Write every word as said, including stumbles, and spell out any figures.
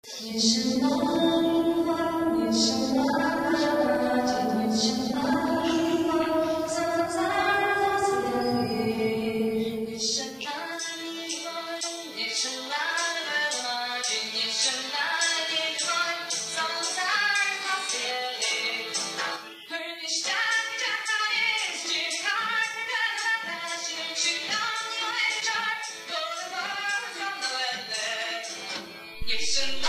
夜深了，夜深了，天夜深了，藏在了夜里。夜深了，夜深了，天夜深了，藏在了夜里。而你下着大雨，去看看那星星让你为这儿多了多少的眼泪。夜深了。